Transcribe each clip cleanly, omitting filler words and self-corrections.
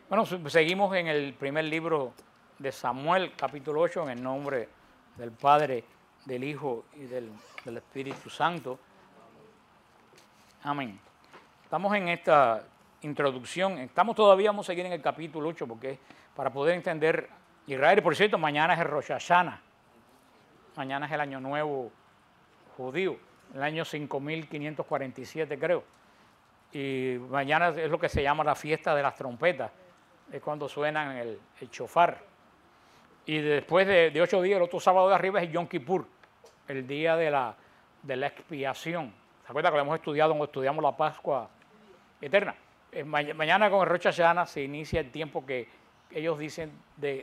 Bueno, seguimos en el primer libro de Samuel, capítulo 8, en el nombre del Padre, del Hijo y del Espíritu Santo. Amén. Estamos en esta introducción, todavía vamos a seguir en el capítulo 8 porque para poder entender Israel, por cierto, mañana es el Rosh Hashanah, mañana es el Año Nuevo judío, el año 5547 creo, y mañana es lo que se llama la fiesta de las trompetas, es cuando suenan el shofar. Y después de 8 días, el otro sábado de arriba es el Yom Kippur, el día de la expiación. ¿Se acuerdan que lo hemos estudiado cuando estudiamos la Pascua eterna? Mañana con el Rosh Hashanah se inicia el tiempo que ellos dicen de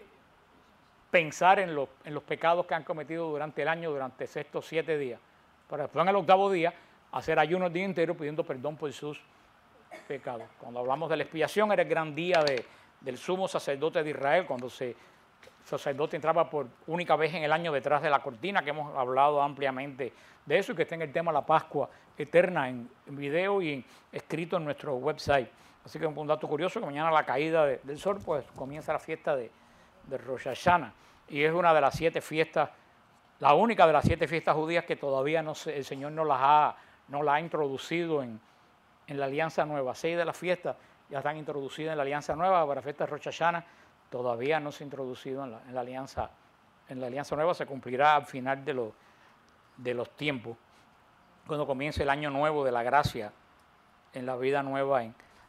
pensar en los pecados que han cometido durante el año, durante estos 7 días, para después en el 8º día hacer ayuno el día entero pidiendo perdón por sus pecados. Cuando hablamos de la expiación era el gran día del sumo sacerdote de Israel, cuando el sacerdote entraba por única vez en el año detrás de la cortina, que hemos hablado ampliamente de eso y que está en el tema de la Pascua eterna en video y escrito en nuestro website. Así que un dato curioso, que mañana a la caída del sol pues comienza la fiesta de Rosh Hashanah, y es una de las 7 fiestas, la única de las 7 fiestas judías que todavía el Señor no la ha introducido en la Alianza Nueva. 6 de las fiestas ya están introducidas en la Alianza Nueva, para la fiesta de Rosh Hashanah todavía no se ha introducido en la Alianza Nueva, se cumplirá al final de los tiempos, cuando comience el año nuevo de la gracia en la vida nueva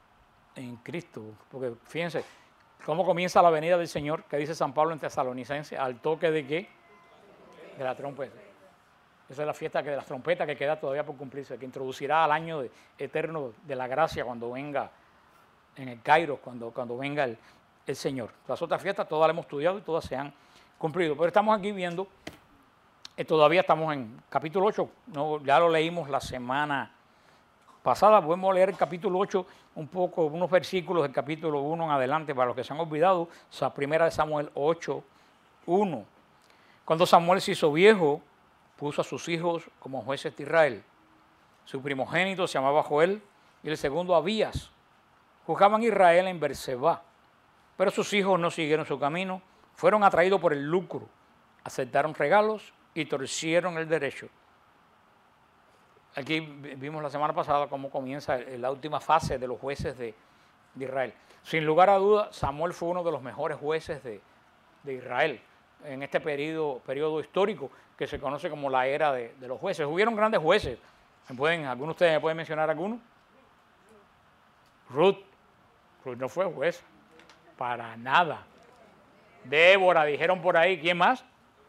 en Cristo. Porque fíjense, ¿cómo comienza la venida del Señor? Que dice San Pablo en Tesalonicenses, al toque de ¿qué? De la trompeta. Esa es la fiesta de las trompetas que queda todavía por cumplirse, que introducirá al año eterno de la gracia cuando venga en el Kairos, cuando venga el Señor. Las otras fiestas todas las hemos estudiado y todas se han cumplido. Pero estamos aquí viendo, todavía estamos en capítulo 8, ¿no? Ya lo leímos la semana pasada, podemos leer el capítulo 8 un poco, unos versículos del capítulo 1 en adelante, para los que se han olvidado, primera de Samuel 8, 1. Cuando Samuel se hizo viejo, puso a sus hijos como jueces de Israel. Su primogénito se llamaba Joel y el segundo Abías. Juzgaban Israel en Berseba, pero sus hijos no siguieron su camino, fueron atraídos por el lucro, aceptaron regalos y torcieron el derecho. Aquí vimos la semana pasada cómo comienza la última fase de los jueces de Israel. Sin lugar a dudas, Samuel fue uno de los mejores jueces de Israel en este periodo histórico que se conoce como la era de los jueces. Hubieron grandes jueces. ¿Algunos de ustedes me pueden mencionar alguno? Ruth no fue juez, para nada. Débora, dijeron por ahí. ¿Quién más?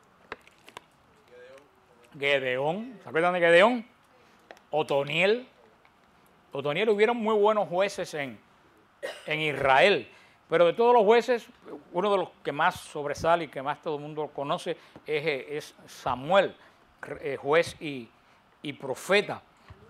Gedeón. ¿Se acuerdan de Gedeón? Otoniel, hubieron muy buenos jueces en Israel, pero de todos los jueces, uno de los que más sobresale y que más todo el mundo conoce es Samuel, juez y profeta.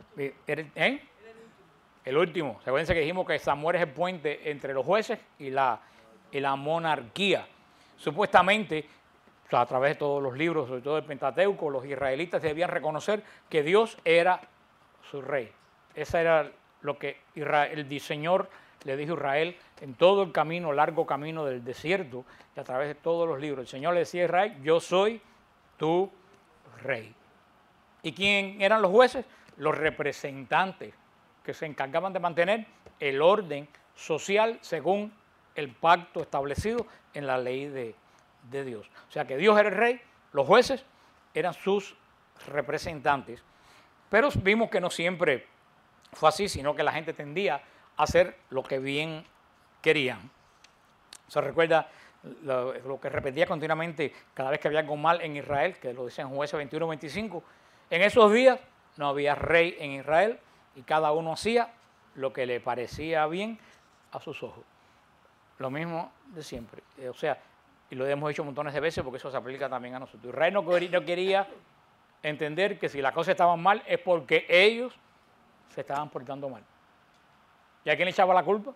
El último. Acuérdense que dijimos que Samuel es el puente entre los jueces y la monarquía. Supuestamente, o sea, a través de todos los libros, sobre todo el Pentateuco, los israelitas debían reconocer que Dios era su rey. Esa era lo que el Señor le dijo a Israel en todo el camino, largo camino del desierto, y a través de todos los libros. El Señor le decía a Israel, yo soy tu rey. ¿Y quién eran los jueces? Los representantes que se encargaban de mantener el orden social según el pacto establecido en la ley de Dios. O sea que Dios era el rey, los jueces eran sus representantes. Pero vimos que no siempre fue así, sino que la gente tendía a hacer lo que bien querían. Se recuerda lo que repetía continuamente cada vez que había algo mal en Israel, que lo dice en Jueces 21-25. En esos días no había rey en Israel y cada uno hacía lo que le parecía bien a sus ojos. Lo mismo de siempre. O sea, y lo hemos dicho montones de veces porque eso se aplica también a nosotros. Israel no quería entender que si las cosas estaban mal es porque ellos se estaban portando mal. ¿Y a quién le echaba la culpa?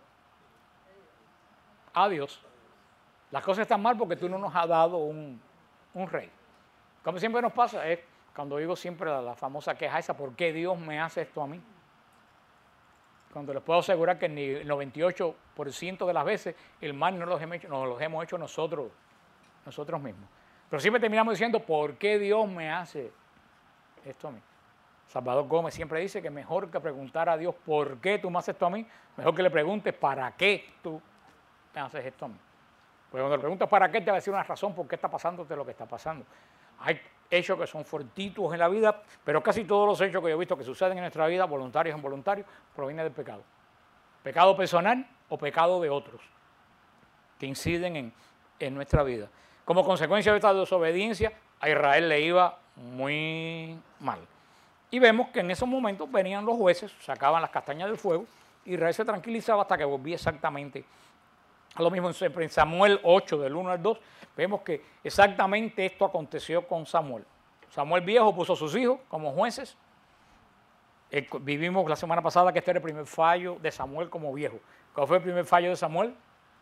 A Dios. Las cosas están mal porque tú no nos has dado un rey. Como siempre nos pasa, es cuando digo siempre la famosa queja esa, ¿por qué Dios me hace esto a mí? cuando les puedo asegurar que el 98% de las veces el mal no nos los hemos hecho nosotros mismos. Pero siempre terminamos diciendo, ¿por qué Dios me hace esto a mí? Salvador Gómez siempre dice que mejor que preguntar a Dios, ¿por qué tú me haces esto a mí? Mejor que le preguntes, ¿para qué tú me haces esto a mí? Porque cuando le preguntas para qué, te va a decir una razón por qué está pasándote lo que está pasando. Hay hechos que son fortuitos en la vida, pero casi todos los hechos que yo he visto que suceden en nuestra vida, voluntarios o involuntarios, provienen del pecado. Pecado personal o pecado de otros que inciden en nuestra vida. Como consecuencia de esta desobediencia, a Israel le iba muy mal. Y vemos que en esos momentos venían los jueces, sacaban las castañas del fuego, y Israel se tranquilizaba hasta que volvía exactamente a lo mismo. En Samuel 8, del 1 al 2, vemos que exactamente esto aconteció con Samuel. Samuel viejo puso a sus hijos como jueces. Vivimos la semana pasada que este era el primer fallo de Samuel como viejo. ¿Cuál fue el primer fallo de Samuel?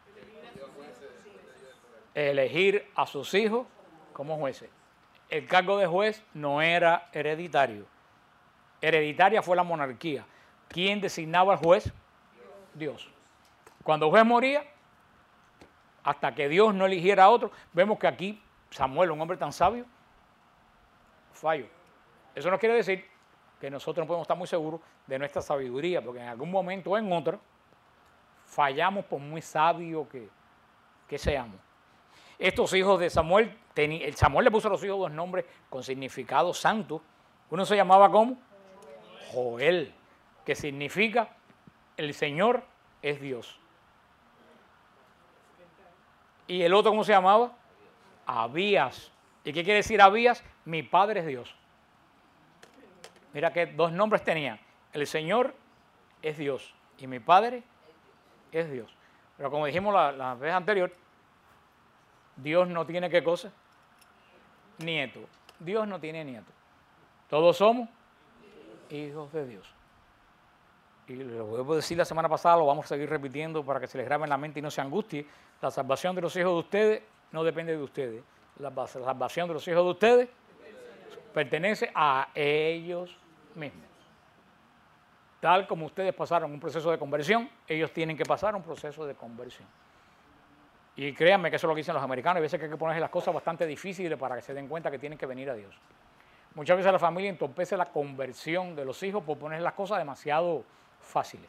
Elegir a sus hijos como jueces. El cargo de juez no era hereditario. Hereditaria fue la monarquía. ¿Quién designaba al juez? Dios. Cuando el juez moría, hasta que Dios no eligiera a otro, vemos que aquí Samuel, un hombre tan sabio, falló. Eso no quiere decir que nosotros no podemos estar muy seguros de nuestra sabiduría, porque en algún momento o en otro fallamos por muy sabios que seamos. Estos hijos de Samuel, Samuel le puso a los hijos dos nombres con significado santo. Uno se llamaba ¿cómo? Joel, que significa el Señor es Dios. ¿Y el otro cómo se llamaba? Abías. ¿Y qué quiere decir Abías? Mi padre es Dios. Mira que dos nombres tenía. El Señor es Dios y mi padre es Dios. Pero como dijimos la vez anterior, Dios no tiene ¿qué cosa? Nieto. Dios no tiene nieto. Todos somos hijos de Dios. Y lo vuelvo a decir la semana pasada, lo vamos a seguir repitiendo para que se les grabe en la mente y no se angustie. La salvación de los hijos de ustedes no depende de ustedes. La salvación de los hijos de ustedes pertenece a ellos mismos. Tal como ustedes pasaron un proceso de conversión, ellos tienen que pasar un proceso de conversión. Y créanme que eso es lo que dicen los americanos. Hay veces que hay que ponerse las cosas bastante difíciles para que se den cuenta que tienen que venir a Dios. Muchas veces la familia entorpece la conversión de los hijos por poner las cosas demasiado fáciles.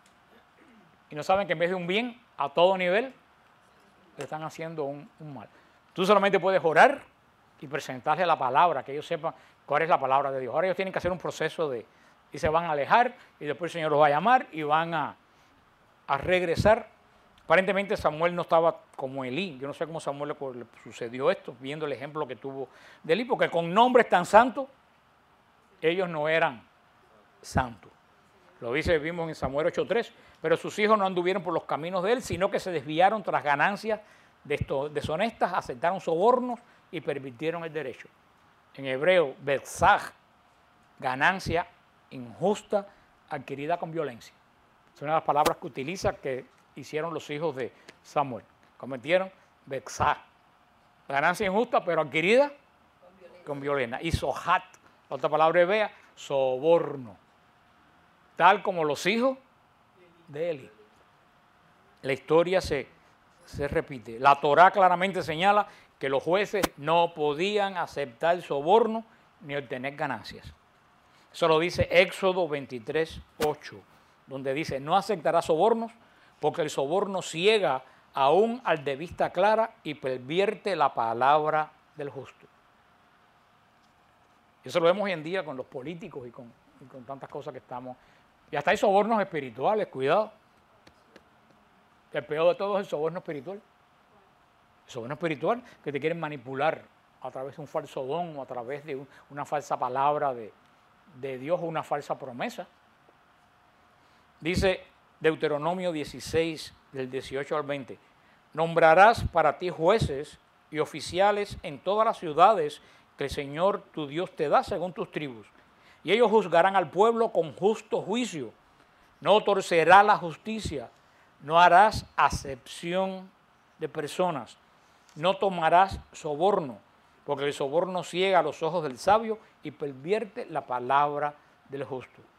Y no saben que en vez de un bien a todo nivel, le están haciendo un mal. Tú solamente puedes orar y presentarle la palabra, que ellos sepan cuál es la palabra de Dios. Ahora ellos tienen que hacer un proceso y se van a alejar, y después el Señor los va a llamar y van a regresar. Aparentemente Samuel no estaba como Elí. Yo no sé cómo a Samuel le sucedió esto, viendo el ejemplo que tuvo de Elí, porque con nombres tan santos, ellos no eran santos. Lo vimos en Samuel 8:3, pero sus hijos no anduvieron por los caminos de él, sino que se desviaron tras ganancias deshonestas, aceptaron sobornos y pervirtieron el derecho. En hebreo, betzaj, ganancia injusta adquirida con violencia. Es una de las palabras que utiliza que hicieron los hijos de Samuel. Cometieron betzaj, ganancia injusta, pero adquirida con violencia. Y sohat, otra palabra hebrea, soborno. Tal como los hijos de Eli. La historia se repite. La Torá claramente señala que los jueces no podían aceptar soborno ni obtener ganancias. Eso lo dice Éxodo 23:8, donde dice, no aceptará sobornos porque el soborno ciega aún al de vista clara y pervierte la palabra del justo. Eso lo vemos hoy en día con los políticos y con tantas cosas que estamos. Y hasta hay sobornos espirituales, cuidado. El peor de todo es el soborno espiritual. El soborno espiritual que te quieren manipular a través de un falso don o a través de una falsa palabra de Dios o una falsa promesa. Dice Deuteronomio 16, del 18 al 20, nombrarás para ti jueces y oficiales en todas las ciudades que el Señor tu Dios te da según tus tribus. Y ellos juzgarán al pueblo con justo juicio. No torcerá la justicia, no harás acepción de personas, no tomarás soborno, porque el soborno ciega los ojos del sabio y pervierte la palabra del justo.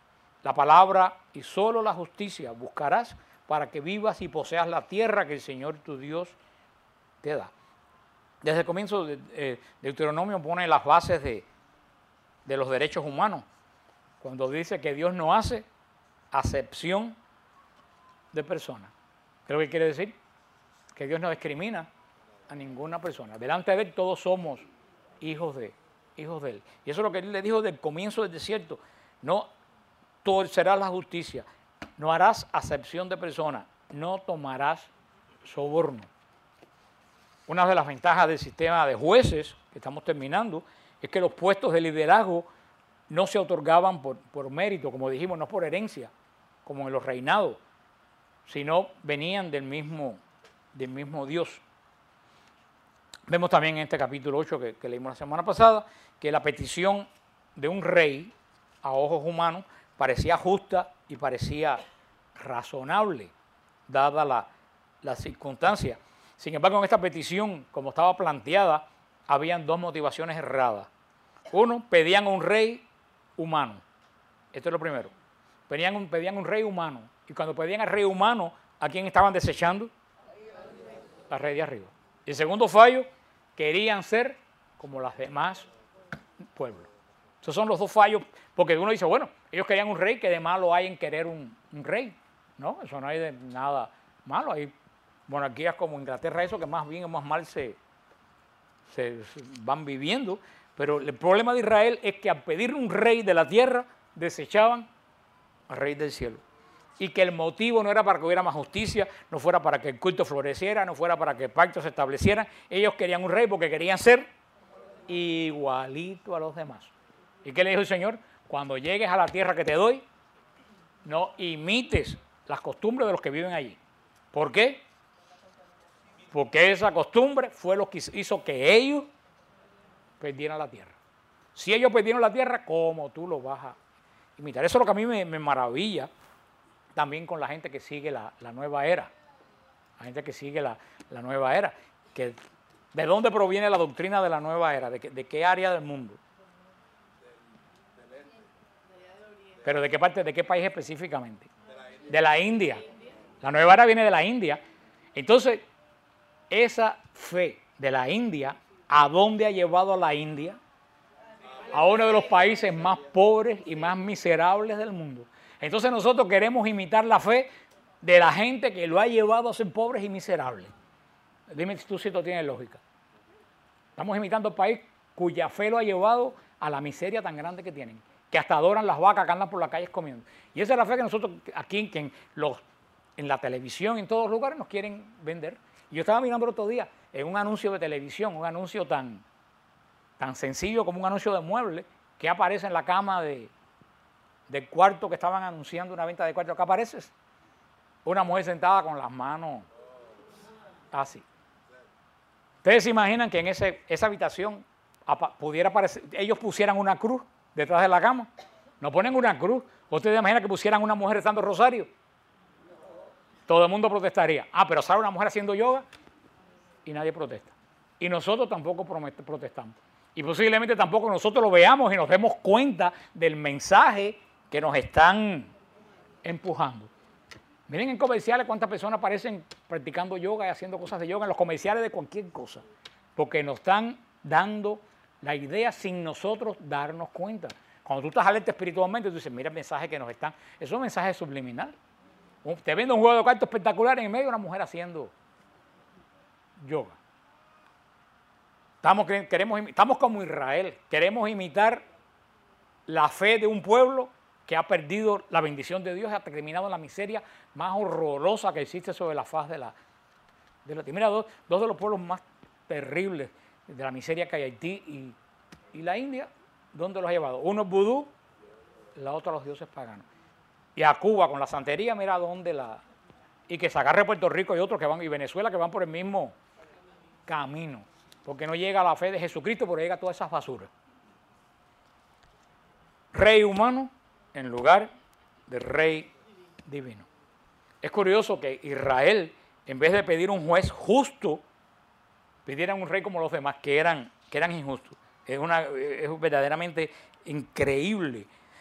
la palabra y solo la justicia buscarás para que vivas y poseas la tierra que el Señor tu Dios te da. Desde el comienzo Deuteronomio pone las bases de los derechos humanos, cuando dice que Dios no hace acepción de personas. ¿Qué es lo que quiere decir? Que Dios no discrimina a ninguna persona. Delante de Él todos somos hijos de Él. Y eso es lo que Él le dijo del comienzo del desierto. No torcerás la justicia, no harás acepción de personas, no tomarás soborno. Una de las ventajas del sistema de jueces, que estamos terminando, es que los puestos de liderazgo no se otorgaban por mérito, como dijimos, no por herencia, como en los reinados, sino venían del mismo Dios. Vemos también en este capítulo 8 que leímos la semana pasada, que la petición de un rey a ojos humanos parecía justa y parecía razonable, dada la circunstancia. Sin embargo, en esta petición, como estaba planteada, habían dos motivaciones erradas. Uno, pedían a un rey humano. Esto es lo primero. Pedían un rey humano. Y cuando pedían al rey humano, ¿a quién estaban desechando? Al rey de arriba. Y el segundo fallo, querían ser como los demás pueblos. Esos son los dos fallos, porque uno dice, bueno, ellos querían un rey, que de malo hay en querer un rey. No, eso no hay de nada malo. Hay monarquías como Inglaterra, eso que más bien o más mal se van viviendo. Pero el problema de Israel es que al pedir un rey de la tierra, desechaban al rey del cielo. Y que el motivo no era para que hubiera más justicia, no fuera para que el culto floreciera, no fuera para que el pacto se estableciera. Ellos querían un rey porque querían ser igualito a los demás. ¿Y qué le dijo el Señor? Cuando llegues a la tierra que te doy, no imites las costumbres de los que viven allí. ¿Por qué? Porque esa costumbre fue lo que hizo que ellos perdieran la tierra. Si ellos perdieron la tierra, ¿cómo tú lo vas a imitar? Eso es lo que a mí me maravilla también con la gente que sigue la nueva era. La gente que sigue la nueva era. ¿De dónde proviene la doctrina de la nueva era? ¿De qué área del mundo? ¿Pero de qué parte, de qué país específicamente? De la India. La nueva era viene de la India. Entonces, esa fe de la India, ¿a dónde ha llevado a la India? A uno de los países más pobres y más miserables del mundo. Entonces nosotros queremos imitar la fe de la gente que lo ha llevado a ser pobres y miserables. Dime si esto tiene lógica. Estamos imitando el país cuya fe lo ha llevado a la miseria tan grande que tienen, que hasta adoran las vacas que andan por las calles comiendo. Y esa es la fe que nosotros aquí en la televisión, en todos los lugares, nos quieren vender. Y yo estaba mirando el otro día en un anuncio de televisión, un anuncio tan sencillo como un anuncio de muebles, que aparece en la cama del cuarto que estaban anunciando, una venta de cuarto. Acá aparece una mujer sentada con las manos así. Ustedes se imaginan que en esa habitación pudiera aparecer, ellos pusieran una cruz detrás de la cama. No ponen una cruz. ¿Ustedes imaginan que pusieran una mujer rezando rosario? Todo el mundo protestaría. Pero sale una mujer haciendo yoga y nadie protesta. Y nosotros tampoco protestamos. Y posiblemente tampoco nosotros lo veamos y nos demos cuenta del mensaje que nos están empujando. Miren en comerciales cuántas personas aparecen practicando yoga y haciendo cosas de yoga en los comerciales de cualquier cosa. Porque nos están dando la idea sin nosotros darnos cuenta. Cuando tú estás alerta espiritualmente, tú dices, mira el mensaje que nos están... Eso es un mensaje subliminal. Te vende un juego de cartas espectacular en medio de una mujer haciendo yoga. Estamos como Israel. Queremos imitar la fe de un pueblo que ha perdido la bendición de Dios y ha terminado en la miseria más horrorosa que existe sobre la faz de la tierra. Mira, dos de los pueblos más terribles de la miseria que hay, Haití y la India, ¿dónde los ha llevado? Uno es vudú, la otra los dioses paganos. Y a Cuba con la santería, mira dónde y que se agarre Puerto Rico y otros que van, y Venezuela que van por el mismo camino, porque no llega a la fe de Jesucristo, pero llega a todas esas basuras. Rey humano en lugar de rey divino. Es curioso que Israel, en vez de pedir un juez justo, pidieran un rey como los demás, que eran injustos. Es verdaderamente increíble.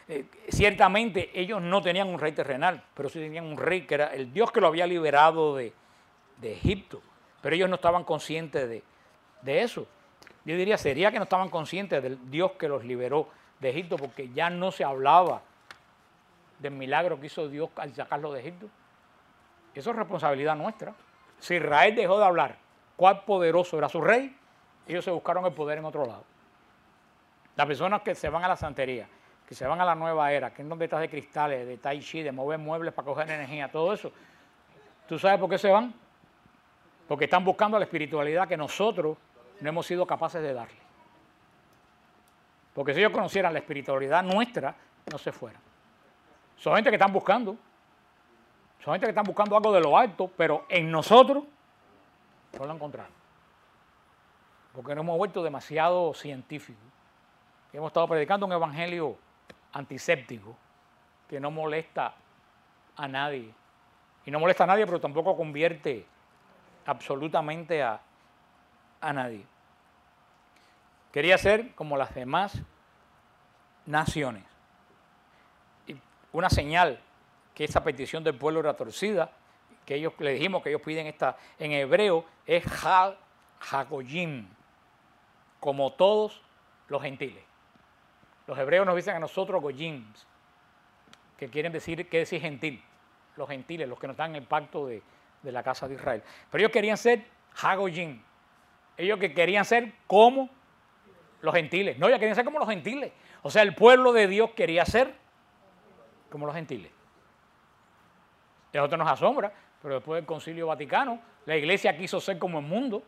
Ciertamente ellos no tenían un rey terrenal, pero sí tenían un rey que era el Dios que lo había liberado de Egipto. Pero ellos no estaban conscientes de eso. Yo diría, sería que no estaban conscientes del Dios que los liberó de Egipto, porque ya no se hablaba del milagro que hizo Dios al sacarlo de Egipto. Eso es responsabilidad nuestra. Si Israel dejó de hablar cuál poderoso era su rey, ellos se buscaron el poder en otro lado. Las personas que se van a la santería, que se van a la nueva era, que es donde estás de cristales, de tai chi, de mover muebles para coger energía, todo eso, ¿tú sabes por qué se van? Porque están buscando la espiritualidad que nosotros no hemos sido capaces de darle. Porque si ellos conocieran la espiritualidad nuestra, no se fueran. Son gente que están buscando. Son gente que están buscando algo de lo alto, pero en nosotros no lo encontraron. Porque nos hemos vuelto demasiado científicos. Hemos estado predicando un evangelio antiséptico que no molesta a nadie. Y no molesta a nadie, pero tampoco convierte absolutamente a nadie. Quería ser como las demás naciones. Y una señal que esa petición del pueblo era torcida, que ellos le dijimos que ellos piden esta en hebreo, es Hagoyim, como todos los gentiles. Los hebreos nos dicen a nosotros Goyim, que quieren decir, ¿qué decir gentil? Los gentiles, los que no están en el pacto de la casa de Israel. Pero ellos querían ser Hagoyim. Ellos que querían ser como los gentiles. No, ellos querían ser como los gentiles. O sea, el pueblo de Dios quería ser como los gentiles. Y a nosotros nos asombra, pero después del Concilio Vaticano, la iglesia quiso ser como el mundo.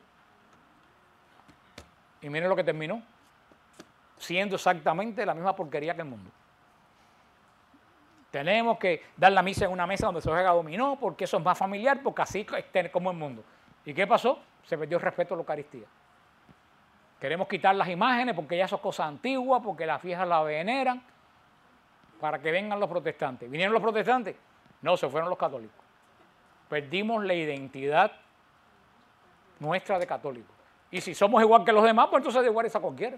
Y miren lo que terminó, siendo exactamente la misma porquería que el mundo. Tenemos que dar la misa en una mesa donde se juega dominó, porque eso es más familiar, porque así es como el mundo. ¿Y qué pasó? Se perdió el respeto a la Eucaristía. Queremos quitar las imágenes porque ya son cosas antiguas, porque las viejas la veneran, para que vengan los protestantes. ¿Vinieron los protestantes? No, se fueron los católicos. Perdimos la identidad nuestra de católicos. Y si somos igual que los demás, pues entonces da igual a cualquiera.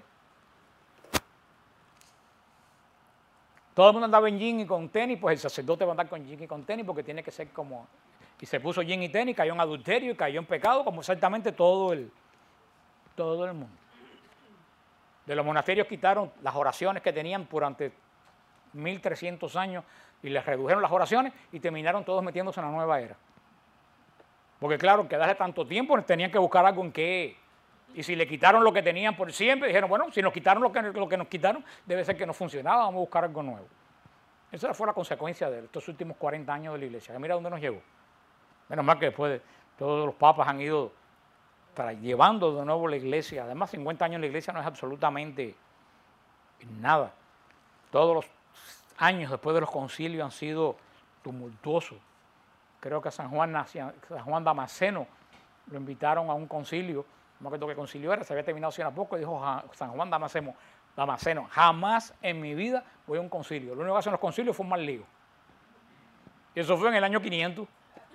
Todo el mundo andaba en jean y con tenis, pues el sacerdote va a andar con jean y con tenis porque tiene que ser como... Y se puso jean y tenis, cayó en adulterio y cayó en pecado, como exactamente todo el mundo. De los monasterios quitaron las oraciones que tenían durante 1300 años y les redujeron las oraciones y terminaron todos metiéndose en la nueva era. Porque claro, que desde tanto tiempo tenían que buscar algo en qué. Y si le quitaron lo que tenían por siempre, dijeron, bueno, si nos quitaron lo que nos quitaron, debe ser que no funcionaba, vamos a buscar algo nuevo. Esa fue la consecuencia de estos últimos 40 años de la iglesia. Mira dónde nos llegó. Menos mal que después todos los papas han ido llevando de nuevo la iglesia. Además, 50 años en la iglesia no es absolutamente nada. Todos los años después de los concilios han sido tumultuosos. Creo que a San Juan Damasceno lo invitaron a un concilio, no me acuerdo qué concilio era, se había terminado hace poco, y dijo San Juan Damasceno, jamás en mi vida voy a un concilio. Lo único que hacen los concilios fue un mal lío. Y eso fue en el año 500.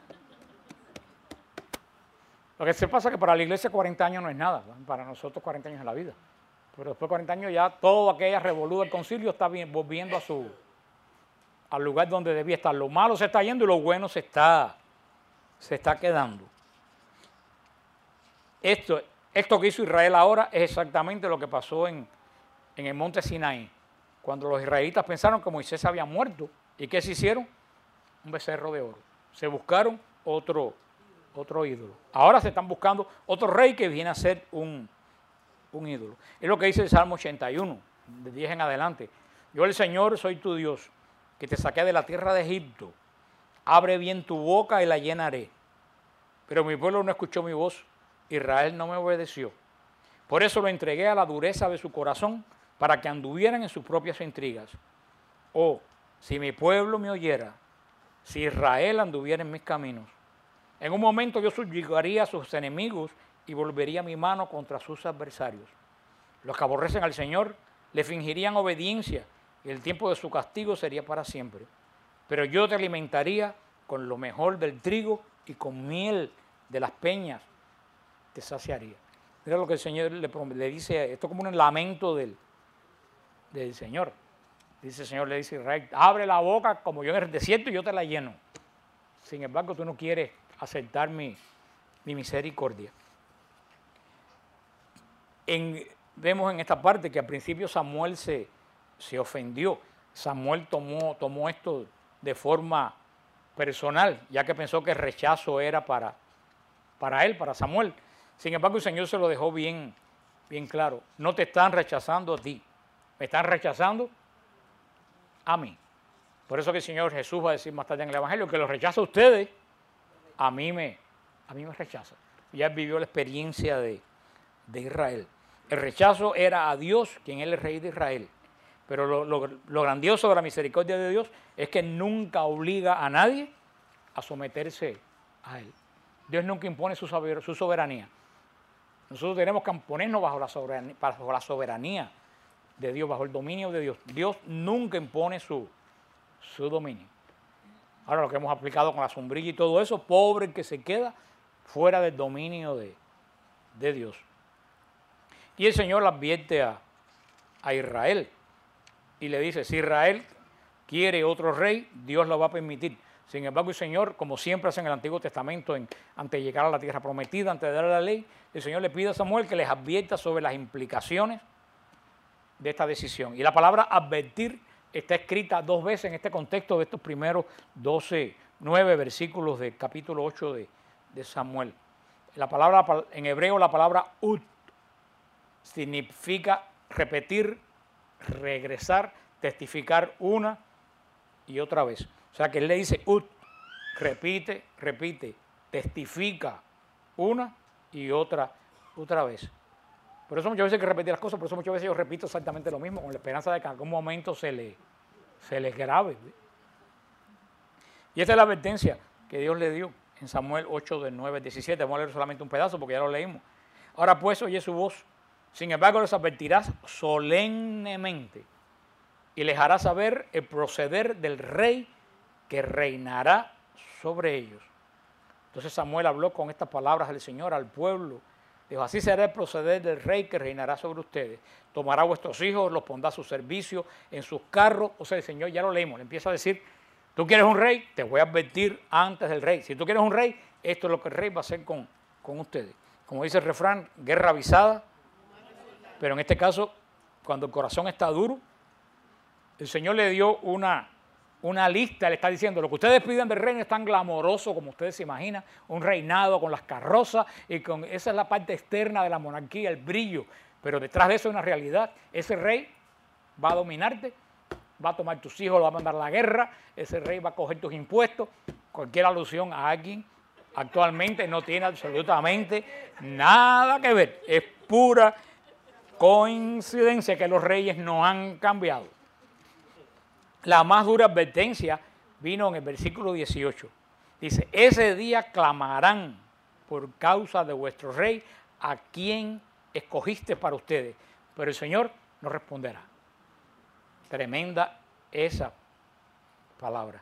Lo que se pasa es que para la iglesia 40 años no es nada, ¿no? Para nosotros 40 años es la vida. Pero después de 40 años ya toda aquella revolución del concilio está volviendo al lugar donde debía estar. Lo malo se está yendo y lo bueno se está quedando. Esto que hizo Israel ahora es exactamente lo que pasó en el monte Sinaí, cuando los israelitas pensaron que Moisés había muerto. ¿Y qué se hicieron? Un becerro de oro. Se buscaron otro ídolo. Ahora se están buscando otro rey que viene a ser un ídolo. Es lo que dice el Salmo 81, de 10 en adelante. Yo el Señor soy tu Dios, que te saqué de la tierra de Egipto. Abre bien tu boca y la llenaré. Pero mi pueblo no escuchó mi voz. Israel no me obedeció. Por eso lo entregué a la dureza de su corazón, para que anduvieran en sus propias intrigas. Oh, si mi pueblo me oyera, si Israel anduviera en mis caminos, en un momento yo subyugaría a sus enemigos y volvería mi mano contra sus adversarios. Los que aborrecen al Señor le fingirían obediencia y el tiempo de su castigo sería para siempre. Pero yo te alimentaría con lo mejor del trigo y con miel de las peñas te saciaría. Mira lo que el Señor le dice, esto es como un lamento del Señor. Dice el Señor, le dice a Israel, abre la boca como yo en el desierto y yo te la lleno. Sin embargo, tú no quieres aceptar mi misericordia. Vemos en esta parte que al principio Samuel se ofendió. Samuel tomó esto de forma personal, ya que pensó que el rechazo era para él, para Samuel. Sin embargo, el Señor se lo dejó bien claro. No te están rechazando a ti, me están rechazando a mí. Por eso que el Señor Jesús va a decir más tarde en el Evangelio que los rechaza a ustedes, a mí me rechaza. Ya vivió la experiencia de Israel. El rechazo era a Dios, quien es el rey de Israel. Pero lo grandioso de la misericordia de Dios es que nunca obliga a nadie a someterse a Él. Dios nunca impone su soberanía. Nosotros tenemos que ponernos bajo la soberanía de Dios, bajo el dominio de Dios. Dios nunca impone su dominio. Ahora, lo que hemos aplicado con la sombrilla y todo eso, pobre el que se queda fuera del dominio de Dios. Y el Señor le advierte a Israel y le dice, si Israel quiere otro rey, Dios lo va a permitir. Sin embargo, el Señor, como siempre hace en el Antiguo Testamento, antes de llegar a la tierra prometida, antes de darle la ley, el Señor le pide a Samuel que les advierta sobre las implicaciones de esta decisión. Y la palabra advertir está escrita 2 veces en este contexto de estos primeros 9 versículos del capítulo 8 de Samuel. En hebreo la palabra ut significa repetir, regresar, testificar una y otra vez. O sea que él le dice ut, repite, testifica una y otra vez. Por eso muchas veces hay que repetir las cosas, por eso muchas veces yo repito exactamente lo mismo, con la esperanza de que en algún momento se les grabe. Y esta es la advertencia que Dios le dio en Samuel 8, del 9 al 17. Vamos a leer solamente un pedazo porque ya lo leímos. Ahora pues oye su voz, sin embargo les advertirás solemnemente y les harás saber el proceder del rey que reinará sobre ellos. Entonces Samuel habló con estas palabras del Señor al pueblo. Dijo, así será el proceder del rey que reinará sobre ustedes. Tomará a vuestros hijos, los pondrá a su servicio, en sus carros. O sea, el Señor ya lo leímos, le empieza a decir, tú quieres un rey, te voy a advertir antes del rey. Si tú quieres un rey, esto es lo que el rey va a hacer con ustedes. Como dice el refrán, guerra avisada. Pero en este caso, cuando el corazón está duro, el Señor le dio una lista, le está diciendo, lo que ustedes piden del reino es tan glamoroso como ustedes se imaginan, un reinado con las carrozas, esa es la parte externa de la monarquía, el brillo, pero detrás de eso hay una realidad. Ese rey va a dominarte, va a tomar tus hijos, lo va a mandar a la guerra, ese rey va a coger tus impuestos. Cualquier alusión a alguien actualmente no tiene absolutamente nada que ver, es pura coincidencia que los reyes no han cambiado. La más dura advertencia vino en el versículo 18. Dice, ese día clamarán por causa de vuestro rey a quien escogiste para ustedes, pero el Señor no responderá. Tremenda esa palabra.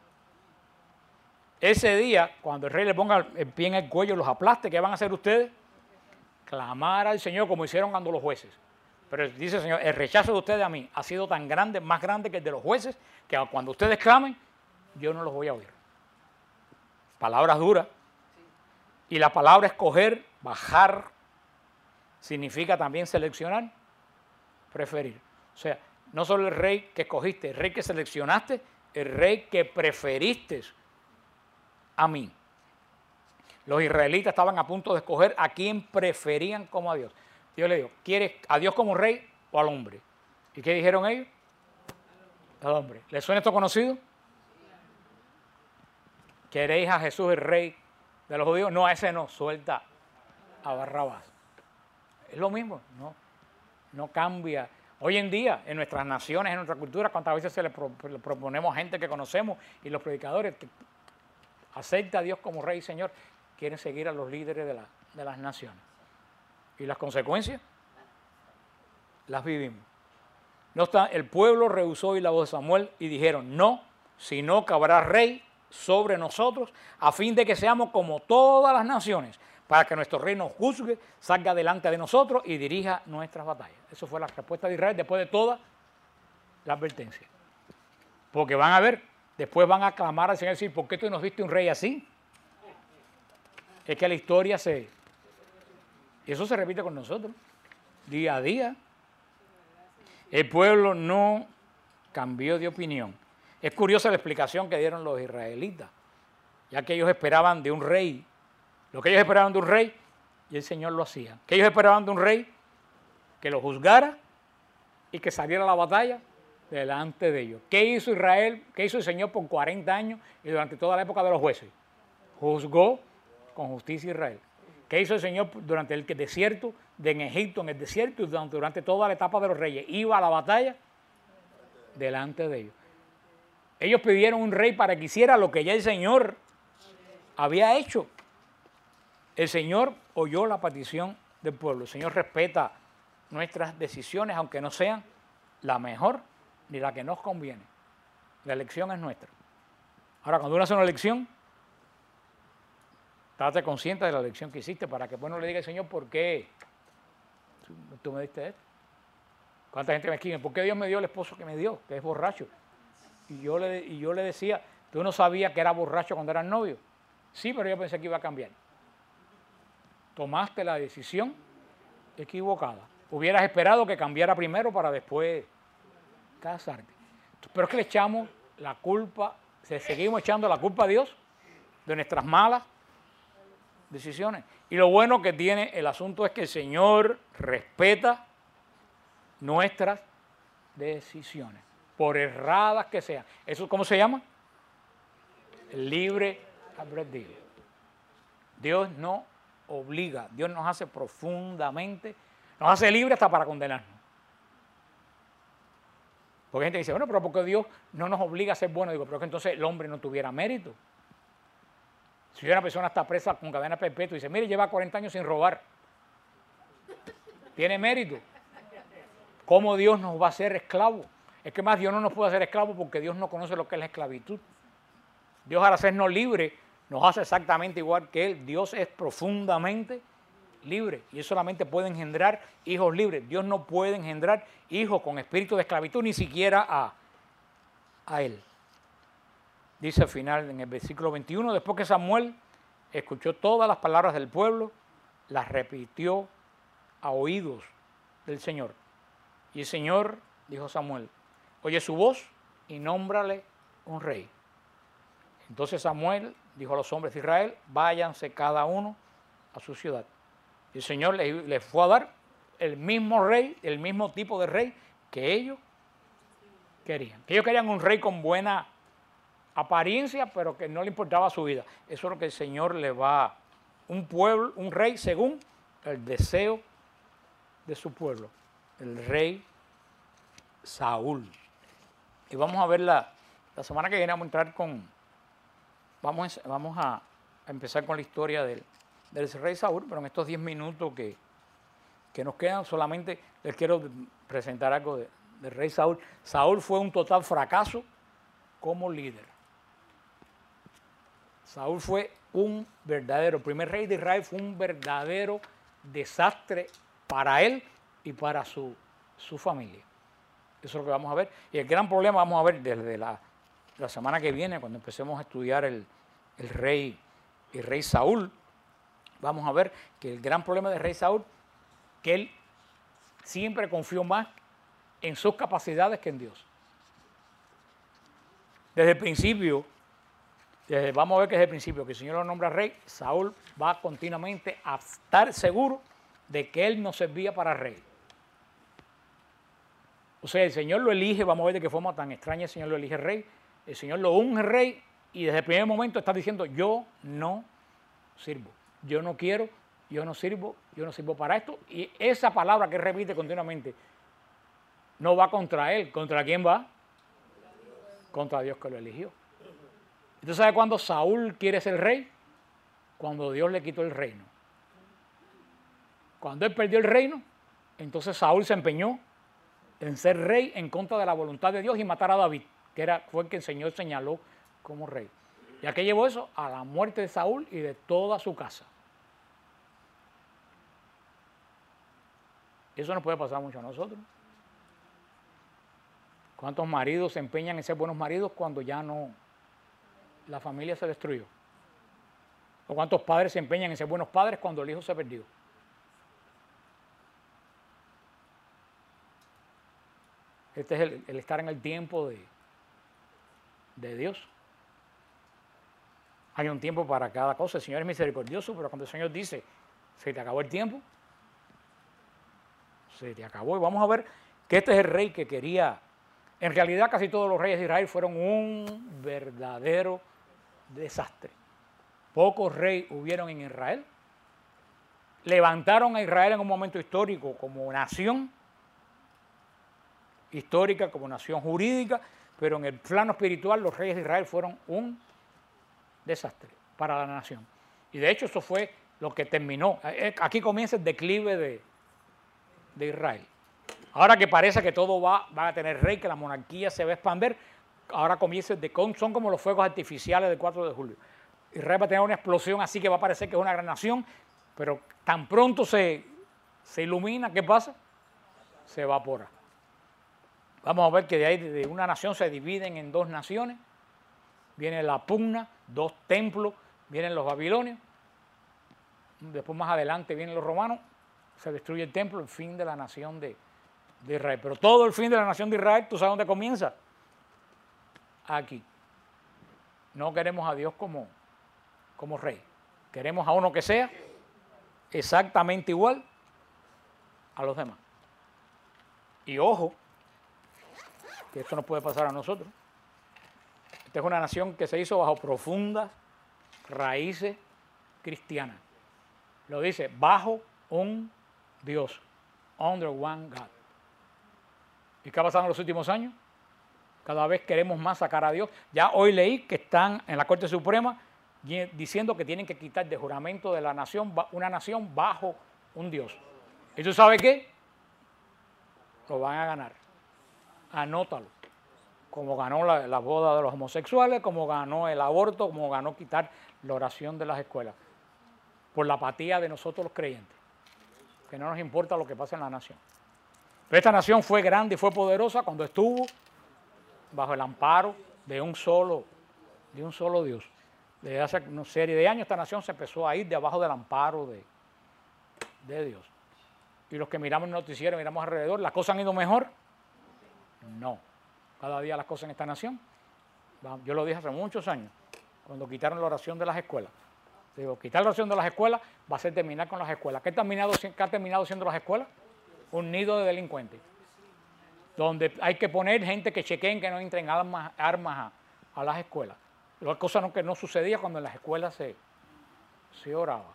Ese día, cuando el rey le ponga el pie en el cuello, los aplaste, ¿qué van a hacer ustedes? Clamar al Señor como hicieron cuando los jueces. Pero dice el Señor, el rechazo de ustedes a mí ha sido tan grande, más grande que el de los jueces, que cuando ustedes clamen, yo no los voy a oír. Palabras duras. Y la palabra escoger, bajar, significa también seleccionar, preferir. O sea, no solo el rey que escogiste, el rey que seleccionaste, el rey que preferiste a mí. Los israelitas estaban a punto de escoger a quién preferían como a Dios. Yo le digo, ¿quieres a Dios como rey o al hombre? ¿Y qué dijeron ellos? Al hombre. ¿Les suena esto conocido? ¿Queréis a Jesús el rey de los judíos? No, a ese no, suelta a Barrabás. Es lo mismo, no cambia. Hoy en día, en nuestras naciones, en nuestra cultura, cuántas veces le proponemos a gente que conocemos y los predicadores que acepta a Dios como rey y señor, quieren seguir a los líderes de las naciones. ¿Y las consecuencias? Las vivimos. No está, el pueblo rehusó oír la voz de Samuel y dijeron, no, sino que habrá rey sobre nosotros, a fin de que seamos como todas las naciones, para que nuestro rey nos juzgue, salga delante de nosotros y dirija nuestras batallas. Eso fue la respuesta de Israel después de toda la advertencia. Porque van a ver, después van a clamar al Señor y decir, ¿por qué tú nos diste un rey así? Es que la historia y eso se repite con nosotros, día a día. El pueblo no cambió de opinión. Es curiosa la explicación que dieron los israelitas, ya que ellos esperaban de un rey, lo que ellos esperaban de un rey, y el Señor lo hacía. Que ellos esperaban de un rey que lo juzgara y que saliera a la batalla delante de ellos. ¿Qué hizo Israel? ¿Qué hizo el Señor por 40 años y durante toda la época de los jueces? Juzgó con justicia a Israel. ¿Qué hizo el Señor durante el desierto en Egipto, en el desierto y durante toda la etapa de los reyes? Iba a la batalla delante de ellos. Ellos pidieron un rey para que hiciera lo que ya el Señor había hecho. El Señor oyó la petición del pueblo. El Señor respeta nuestras decisiones, aunque no sean la mejor ni la que nos conviene. La elección es nuestra. Ahora, cuando uno hace una elección, estate consciente de la elección que hiciste para que después no le diga al Señor, ¿por qué tú me diste esto? ¿Cuánta gente me escribe? ¿Por qué Dios me dio el esposo que me dio, que es borracho? Y yo le decía, ¿tú no sabías que era borracho cuando eras novio? Sí, pero yo pensé que iba a cambiar. Tomaste la decisión equivocada. Hubieras esperado que cambiara primero para después casarte. Pero es que le echamos la culpa, seguimos echando la culpa a Dios de nuestras malas decisiones. Y lo bueno que tiene el asunto es que el Señor respeta nuestras decisiones, por erradas que sean. ¿Eso cómo se llama? El libre albedrío. Dios no obliga, Dios nos hace profundamente, nos hace libres hasta para condenarnos. Porque hay gente que dice, bueno, pero ¿por qué Dios no nos obliga a ser buenos? Digo, pero es que entonces el hombre no tuviera mérito. Si una persona está presa con cadena perpetua y dice, mire, lleva 40 años sin robar, tiene mérito. ¿Cómo Dios nos va a hacer esclavos? Es que más Dios no nos puede hacer esclavos porque Dios no conoce lo que es la esclavitud. Dios al hacernos libres nos hace exactamente igual que Él. Dios es profundamente libre y Él solamente puede engendrar hijos libres. Dios no puede engendrar hijos con espíritu de esclavitud, ni siquiera a Él. Dice al final en el versículo 21, después que Samuel escuchó todas las palabras del pueblo, las repitió a oídos del Señor. Y el Señor dijo a Samuel, oye su voz y nómbrale un rey. Entonces Samuel dijo a los hombres de Israel, váyanse cada uno a su ciudad. Y el Señor les fue a dar el mismo rey, el mismo tipo de rey que ellos querían. Que ellos querían un rey con buena apariencia, pero que no le importaba su vida. Eso es lo que el Señor le va, un rey según el deseo de su pueblo, el rey Saúl. Y vamos a ver la semana que viene vamos a entrar vamos a empezar con la historia del rey Saúl, pero en estos 10 minutos que nos quedan solamente les quiero presentar algo del rey Saúl. Saúl fue un total fracaso como líder. Saúl fue el primer rey de Israel fue un verdadero desastre para él y para su familia. Eso es lo que vamos a ver. Y el gran problema vamos a ver desde la semana que viene, cuando empecemos a estudiar el rey Saúl, vamos a ver que el gran problema del rey Saúl, que él siempre confió más en sus capacidades que en Dios. Desde el principio, vamos a ver que desde el principio que el Señor lo nombra rey, Saúl va continuamente a estar seguro de que él no servía para rey. O sea, el Señor lo elige, vamos a ver de qué forma tan extraña el Señor lo elige rey, el Señor lo unge rey y desde el primer momento está diciendo, yo no sirvo, yo no quiero, yo no sirvo para esto. Y esa palabra que repite continuamente no va contra él, ¿contra quién va? Contra Dios que lo eligió. ¿Usted sabe cuándo Saúl quiere ser rey? Cuando Dios le quitó el reino. Cuando él perdió el reino, entonces Saúl se empeñó en ser rey en contra de la voluntad de Dios y matar a David, que fue el que el Señor señaló como rey. ¿Y a qué llevó eso? A la muerte de Saúl y de toda su casa. Eso nos puede pasar mucho a nosotros. ¿Cuántos maridos se empeñan en ser buenos maridos cuando ya no, la familia se destruyó? ¿O cuántos padres se empeñan en ser buenos padres cuando el hijo se perdió? Este es el estar en el tiempo de Dios. Hay un tiempo para cada cosa. El Señor es misericordioso, pero cuando el Señor dice, se te acabó el tiempo, se te acabó. Y vamos a ver que este es el rey que quería. En realidad casi todos los reyes de Israel fueron un verdadero desastre. Pocos reyes hubieron en Israel. Levantaron a Israel en un momento histórico como nación histórica, como nación jurídica, pero en el plano espiritual los reyes de Israel fueron un desastre para la nación. Y de hecho eso fue lo que terminó. Aquí comienza el declive de Israel. Ahora que parece que todo va a tener rey, que la monarquía se va a expandir, ahora comienza el declive. Son como los fuegos artificiales del 4 de julio. Israel va a tener una explosión así que va a parecer que es una gran nación, pero tan pronto se ilumina, ¿qué pasa? Se evapora. Vamos a ver que de ahí de una nación se dividen en dos naciones. Viene la pugna, dos templos, vienen los babilonios. Después más adelante vienen los romanos, se destruye el templo, el fin de la nación de Israel. Pero todo el fin de la nación de Israel, ¿tú sabes dónde comienza? Aquí. No queremos a Dios como rey. Queremos a uno que sea exactamente igual a los demás. Y ojo, que esto no puede pasar a nosotros. Esta es una nación que se hizo bajo profundas raíces cristianas. Lo dice, bajo un Dios, under one God. ¿Y qué ha pasado en los últimos años? Cada vez queremos más sacar a Dios. Ya hoy leí que están en la Corte Suprema diciendo que tienen que quitar de juramento de la nación, una nación bajo un Dios. ¿Y tú sabes qué? Lo van a ganar. Anótalo. Como ganó la boda de los homosexuales, como ganó el aborto, como ganó quitar la oración de las escuelas. Por la apatía de nosotros los creyentes. Que no nos importa lo que pasa en la nación. Pero esta nación fue grande y fue poderosa cuando estuvo bajo el amparo de un solo Dios. Desde hace una serie de años esta nación se empezó a ir de abajo del amparo de Dios. Y los que miramos el noticiero, miramos alrededor, ¿las cosas han ido mejor? No. Cada día las cosas en esta nación, yo lo dije hace muchos años, cuando quitaron la oración de las escuelas. Digo, quitar la oración de las escuelas va a ser terminar con las escuelas. ¿Qué ha terminado siendo las escuelas? Un nido de delincuentes. Donde hay que poner gente que chequeen que no entren armas a las escuelas. Cosa que no sucedía cuando en las escuelas se oraba.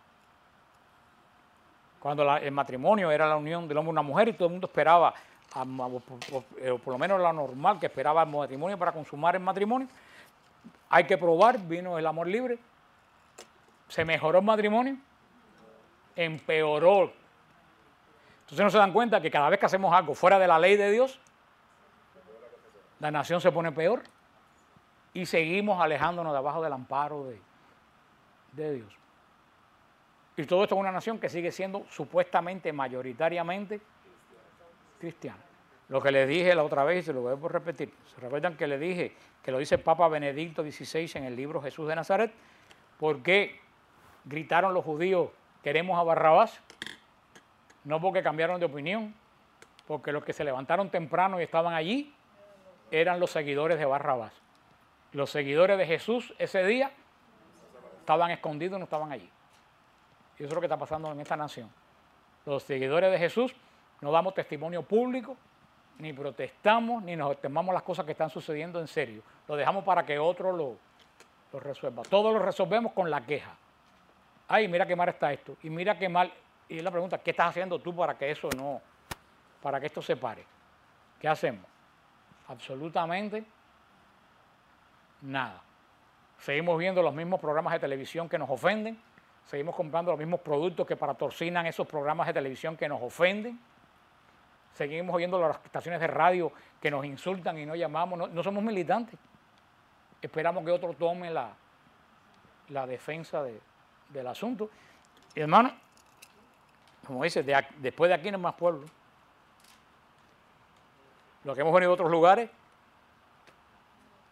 Cuando el matrimonio era la unión del hombre y una mujer y todo el mundo esperaba, por lo menos la normal, que esperaba el matrimonio para consumar el matrimonio. Hay que probar, vino el amor libre. ¿Se mejoró el matrimonio? Empeoró. Entonces no se dan cuenta que cada vez que hacemos algo fuera de la ley de Dios, la nación se pone peor y seguimos alejándonos de abajo del amparo de Dios. Y todo esto es una nación que sigue siendo supuestamente, mayoritariamente cristiana. Lo que les dije la otra vez, y se lo voy a repetir. ¿Se recuerdan que le dije que lo dice el Papa Benedicto XVI en el libro Jesús de Nazaret? ¿Por qué gritaron los judíos, queremos a Barrabás? No porque cambiaron de opinión, porque los que se levantaron temprano y estaban allí eran los seguidores de Barrabás. Los seguidores de Jesús ese día estaban escondidos y no estaban allí. Y eso es lo que está pasando en esta nación. Los seguidores de Jesús no damos testimonio público, ni protestamos, ni nos tomamos las cosas que están sucediendo en serio. Lo dejamos para que otro lo resuelva. Todo lo resolvemos con la queja. Ay, mira qué mal está esto. Y mira qué mal. Y la pregunta, ¿qué estás haciendo tú para que eso no, para que esto se pare? ¿Qué hacemos? Absolutamente nada. Seguimos viendo los mismos programas de televisión que nos ofenden. Seguimos comprando los mismos productos que patrocinan esos programas de televisión que nos ofenden. Seguimos oyendo las estaciones de radio que nos insultan y no llamamos. No somos militantes. Esperamos que otro tome la defensa del asunto. Y hermano, como dice, después de aquí no hay más pueblo. Los que hemos venido de otros lugares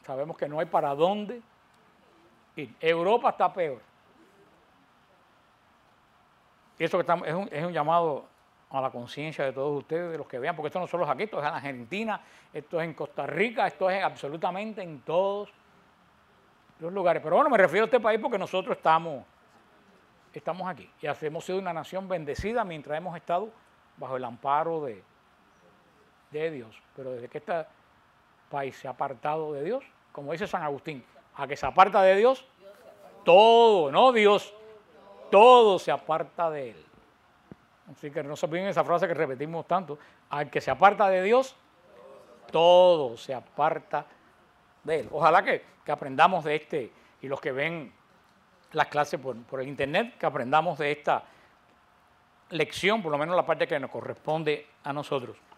Sabemos que no hay para dónde ir. Europa está peor. Y eso que estamos, es un llamado a la conciencia de todos ustedes, de los que vean, porque esto no solo es aquí, esto es en Argentina, esto es en Costa Rica, esto es absolutamente en todos los lugares. Pero bueno, me refiero a este país porque nosotros estamos aquí y hemos sido una nación bendecida mientras hemos estado bajo el amparo de Dios. Pero desde que este país se ha apartado de Dios, como dice San Agustín, a que se aparta de Dios, todo, no Dios, todo se aparta de Él. Así que no se olviden esa frase que repetimos tanto, al que se aparta de Dios, todo se aparta de Él. Ojalá que aprendamos de y los que ven las clases por el internet, que aprendamos de esta lección, por lo menos la parte que nos corresponde a nosotros.